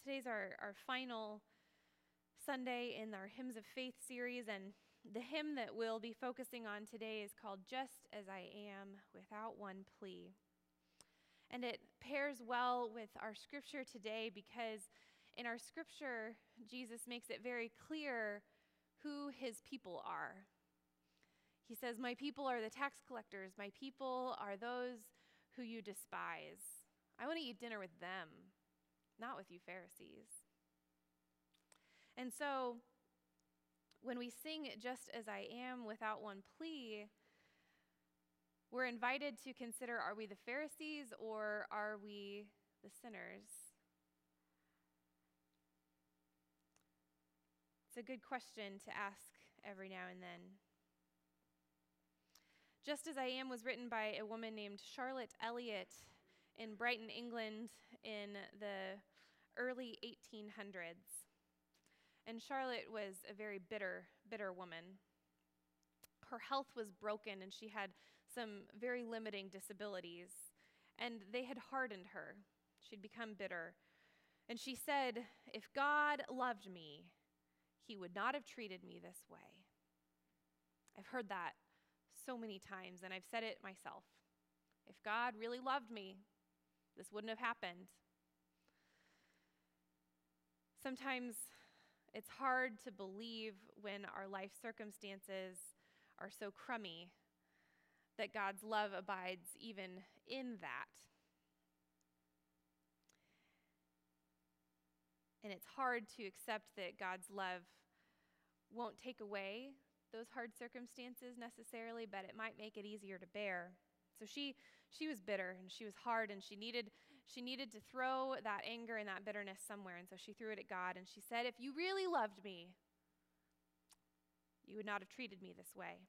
Today's our final Sunday in our Hymns of Faith series, and the hymn that we'll be focusing on today is called Just As I Am, Without One Plea. And it pairs well with our scripture today because in our scripture, Jesus makes it very clear who his people are. He says, "My people are the tax collectors. My people are those who you despise. I want to eat dinner with them, not with you Pharisees." And so when we sing Just As I Am, Without One Plea, we're invited to consider, are we the Pharisees or are we the sinners? It's a good question to ask every now and then. Just As I Am was written by a woman named Charlotte Elliott in Brighton, England in the early 1800s. And Charlotte was a very bitter woman. Her health was broken and she had some very limiting disabilities, and they had hardened her. She'd become bitter. And she said, "If God loved me, he would not have treated me this way." I've heard that so many times, and I've said it myself. If God really loved me, this wouldn't have happened. Sometimes it's hard to believe when our life circumstances are so crummy that God's love abides even in that. And it's hard to accept that God's love won't take away those hard circumstances necessarily, but it might make it easier to bear. So she was bitter and she was hard, and she needed to throw that anger and that bitterness somewhere. And so she threw it at God, and she said, "If you really loved me, you would not have treated me this way."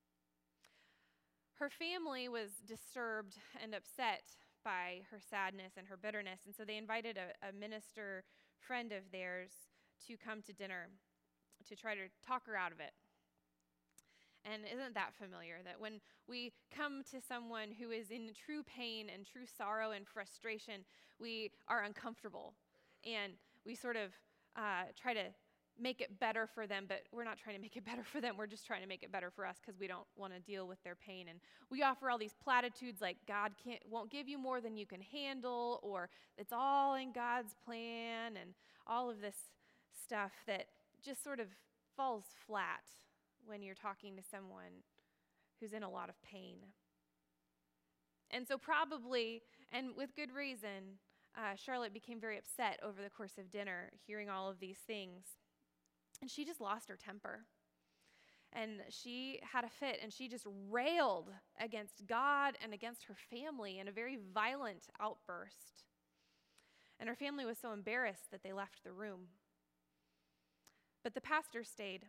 Her family was disturbed and upset by her sadness and her bitterness, and so they invited a minister friend of theirs to come to dinner to try to talk her out of it. And isn't that familiar, that when we come to someone who is in true pain and true sorrow and frustration, we are uncomfortable and we sort of try to make it better for them, but we're not trying to make it better for them. We're just trying to make it better for us because we don't want to deal with their pain. And we offer all these platitudes like God won't give you more than you can handle, or it's all in God's plan, and all of this stuff that just sort of falls flat when you're talking to someone who's in a lot of pain. And so probably, and with good reason, Charlotte became very upset over the course of dinner, hearing all of these things. And she just lost her temper. And she had a fit, and she just railed against God and against her family in a very violent outburst. And her family was so embarrassed that they left the room. But the pastor stayed.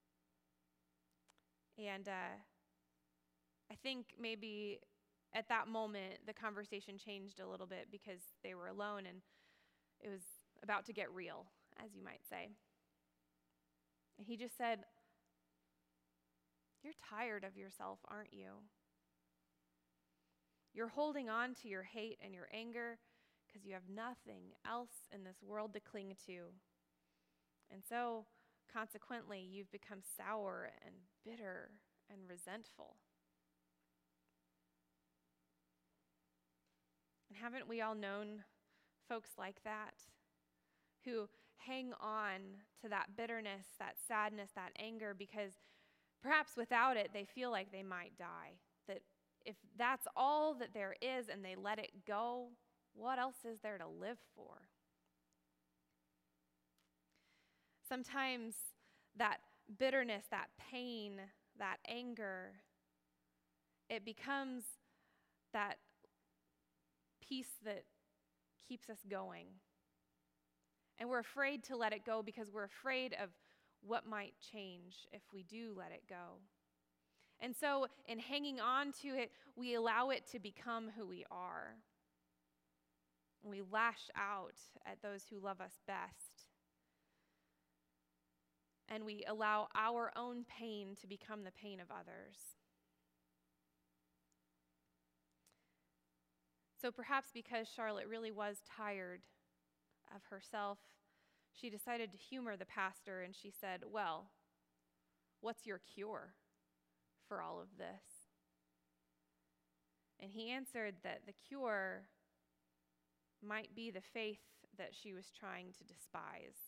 And I think maybe at that moment, the conversation changed a little bit because they were alone and it was about to get real, as you might say. And he just said, "You're tired of yourself, aren't you? You're holding on to your hate and your anger because you have nothing else in this world to cling to. And so, consequently, you've become sour and bitter and resentful." And haven't we all known folks like that, who hang on to that bitterness, that sadness, that anger, because perhaps without it, they feel like they might die. That if that's all that there is and they let it go, what else is there to live for? Sometimes that bitterness, that pain, that anger, it becomes that piece that keeps us going. And we're afraid to let it go because we're afraid of what might change if we do let it go. And so in hanging on to it, we allow it to become who we are. And we lash out at those who love us best. And we allow our own pain to become the pain of others. So perhaps because Charlotte really was tired of herself, she decided to humor the pastor, and she said, "Well, what's your cure for all of this?" And he answered that the cure might be the faith that she was trying to despise.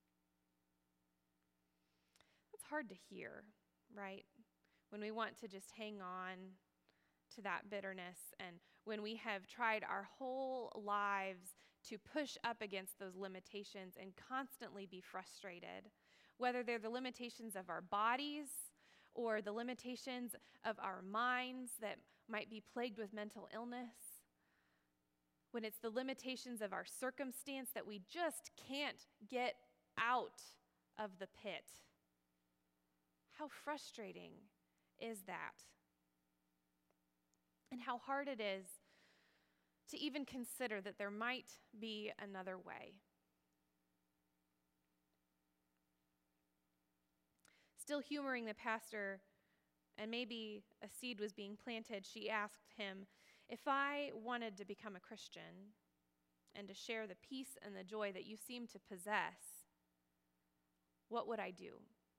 That's hard to hear, right? When we want to just hang on to that bitterness, and when we have tried our whole lives to push up against those limitations and constantly be frustrated, whether they're the limitations of our bodies or the limitations of our minds that might be plagued with mental illness, when it's the limitations of our circumstance that we just can't get out of the pit. How frustrating is that? And how hard it is to even consider that there might be another way. Still humoring the pastor, and maybe a seed was being planted, she asked him, "If I wanted to become a Christian and to share the peace and the joy that you seem to possess, what would I do?"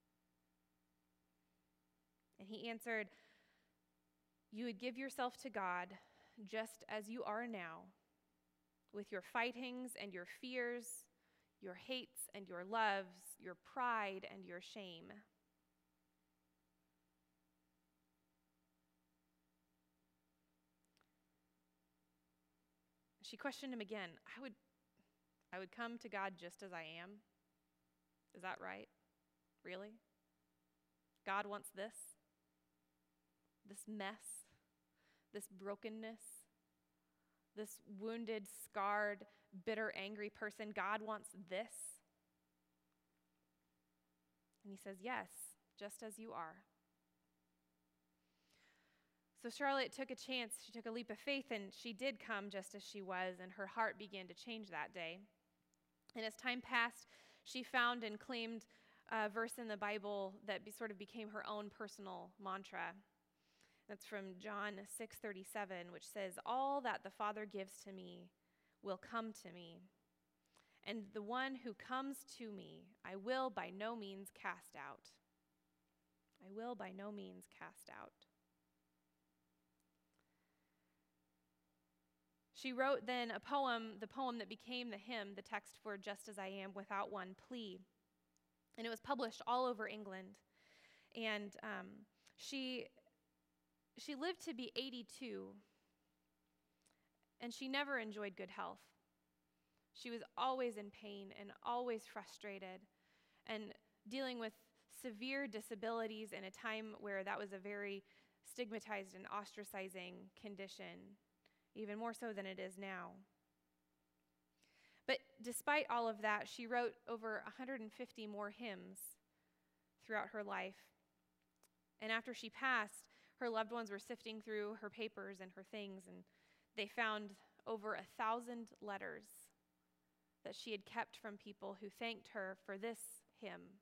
And he answered, "You would give yourself to God just as you are now, with your fightings and your fears, your hates and your loves, your pride and your shame." She questioned him again. I would come to God just as I am? Is that right? Really? God wants this? This mess? This brokenness? This wounded, scarred, bitter, angry person? God wants this? And he says, "Yes, just as you are." So Charlotte took a chance. She took a leap of faith, and she did come just as she was, and her heart began to change that day. And as time passed, she found and claimed a verse in the Bible that sort of became her own personal mantra. That's from John 6:37, which says, "All that the Father gives to me will come to me, and the one who comes to me I will by no means cast out." I will by no means cast out. She wrote then a poem, the poem that became the hymn, the text for "Just as I Am Without One Plea." And it was published all over England. And she lived to be 82, and she never enjoyed good health. She was always in pain and always frustrated and dealing with severe disabilities in a time where that was a very stigmatized and ostracizing condition, even more so than it is now. But despite all of that, she wrote over 150 more hymns throughout her life. And after she passed, her loved ones were sifting through her papers and her things, and they found over 1,000 letters that she had kept from people who thanked her for this hymn.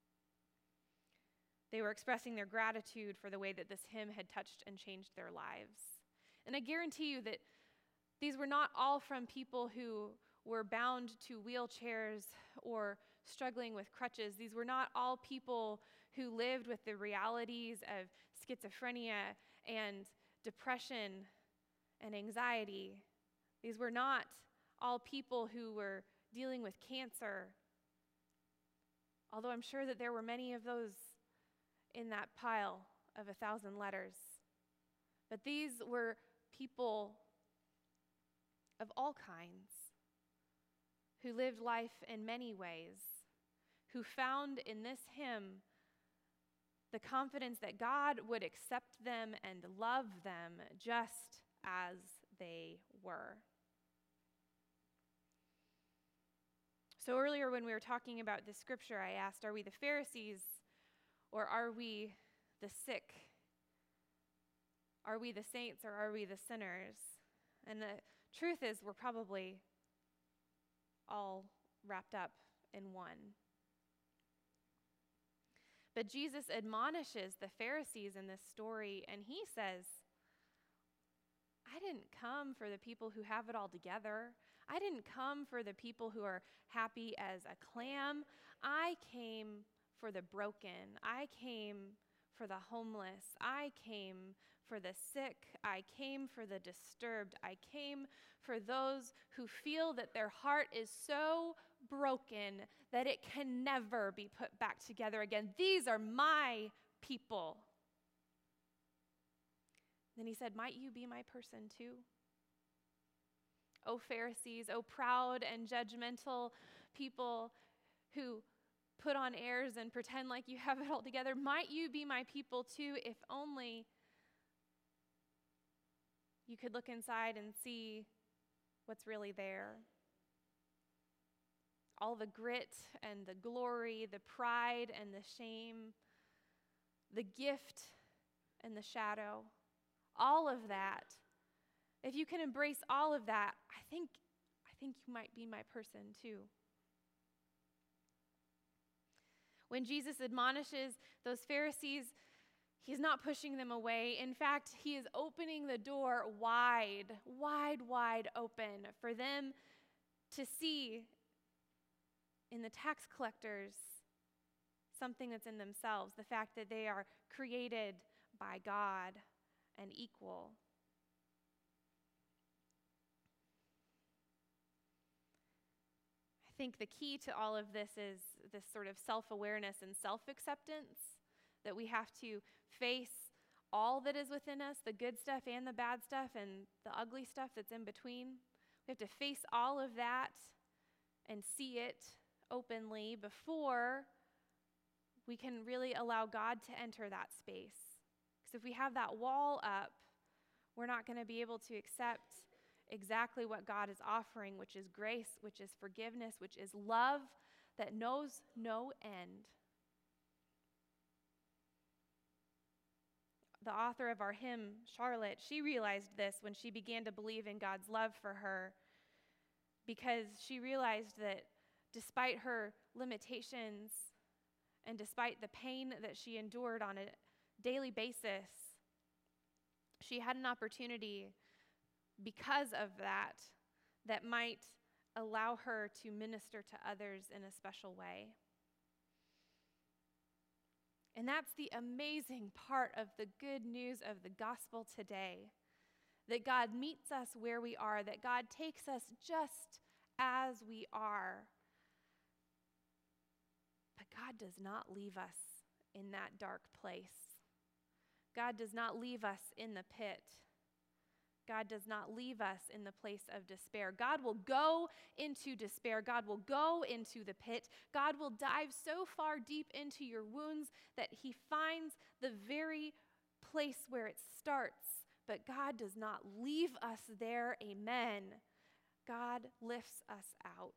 They were expressing their gratitude for the way that this hymn had touched and changed their lives. And I guarantee you that these were not all from people who were bound to wheelchairs or struggling with crutches. These were not all people who lived with the realities of schizophrenia and depression and anxiety. These were not all people who were dealing with cancer, although I'm sure that there were many of those in that pile of 1,000 letters. But these were people of all kinds who lived life in many ways, who found in this hymn the confidence that God would accept them and love them just as they were. So earlier when we were talking about this scripture, I asked, are we the Pharisees or are we the sick? Are we the saints or are we the sinners? And the truth is we're probably all wrapped up in one. But Jesus admonishes the Pharisees in this story, and he says, I didn't come for the people who have it all together. I didn't come for the people who are happy as a clam. I came for the broken. I came for the homeless. I came for the sick. I came for the disturbed. I came for those who feel that their heart is so broken that it can never be put back together again. These are my people. Then he said, might you be my person too? O Pharisees, O proud and judgmental people who put on airs and pretend like you have it all together, might you be my people too, if only you could look inside and see what's really there. All the grit and the glory, the pride and the shame, the gift and the shadow, all of that. If you can embrace all of that, I think you might be my person too. When Jesus admonishes those Pharisees, he's not pushing them away. In fact, he is opening the door wide, wide, wide open for them to see in the tax collectors something that's in themselves, the fact that they are created by God and equal. I think the key to all of this is this sort of self-awareness and self-acceptance, that we have to face all that is within us, the good stuff and the bad stuff and the ugly stuff that's in between. We have to face all of that and see it openly before we can really allow God to enter that space. Because if we have that wall up, we're not going to be able to accept exactly what God is offering, which is grace, which is forgiveness, which is love that knows no end. The author of our hymn, Charlotte, she realized this when she began to believe in God's love for her, because she realized that despite her limitations and despite the pain that she endured on a daily basis, she had an opportunity because of that might allow her to minister to others in a special way. And that's the amazing part of the good news of the gospel today, that God meets us where we are, that God takes us just as we are. But God does not leave us in that dark place. God does not leave us in the pit. God does not leave us in the place of despair. God will go into despair. God will go into the pit. God will dive so far deep into your wounds that he finds the very place where it starts. But God does not leave us there. Amen. God lifts us out.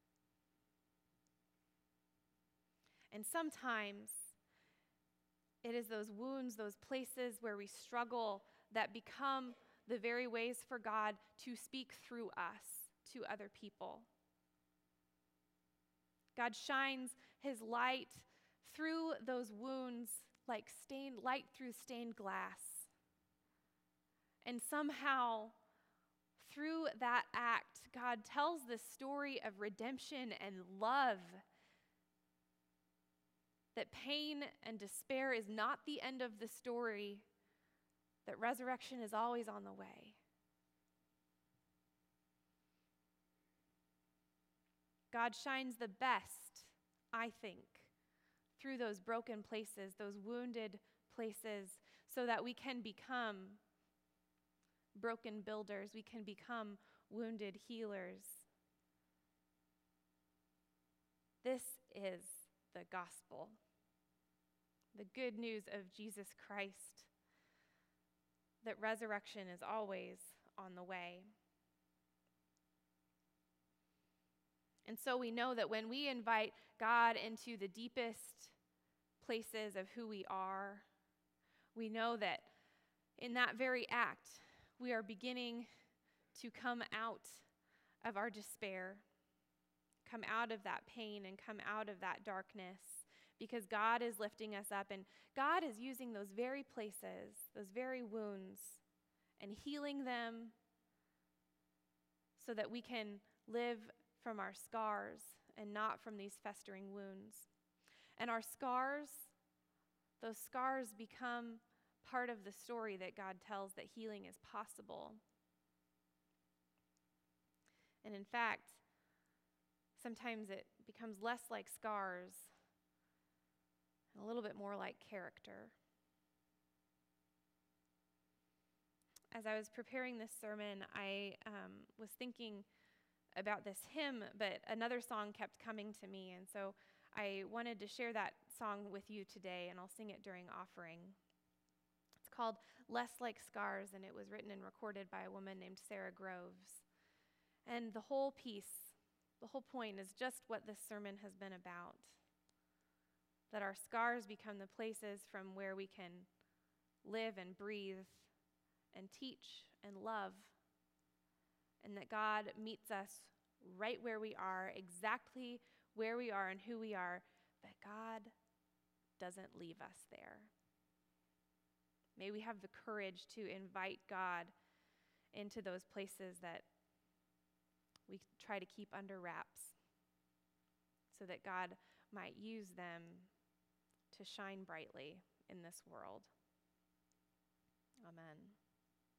And sometimes it is those wounds, those places where we struggle, that become the very ways for God to speak through us to other people. God shines his light through those wounds like light through stained glass. And somehow, through that act, God tells this story of redemption and love. That pain and despair is not the end of the story, that resurrection is always on the way. God shines the best, I think, through those broken places, those wounded places, so that we can become broken builders, we can become wounded healers. This is the gospel, the good news of Jesus Christ, that resurrection is always on the way. And so we know that when we invite God into the deepest places of who we are, we know that in that very act, we are beginning to come out of our despair, come out of that pain, and come out of that darkness, because God is lifting us up, and God is using those very places, those very wounds, and healing them so that we can live from our scars and not from these festering wounds. And our scars, those scars become part of the story that God tells that healing is possible. And in fact, sometimes it becomes less like scars and a little bit more like character. As I was preparing this sermon, I was thinking about this hymn, but another song kept coming to me, and so I wanted to share that song with you today, and I'll sing it during offering. It's called Less Like Scars, and it was written and recorded by a woman named Sarah Groves. And the whole piece, the whole point is just what this sermon has been about. That our scars become the places from where we can live and breathe and teach and love. And that God meets us right where we are, exactly where we are and who we are, but God doesn't leave us there. May we have the courage to invite God into those places that we try to keep under wraps so that God might use them to shine brightly in this world. Amen.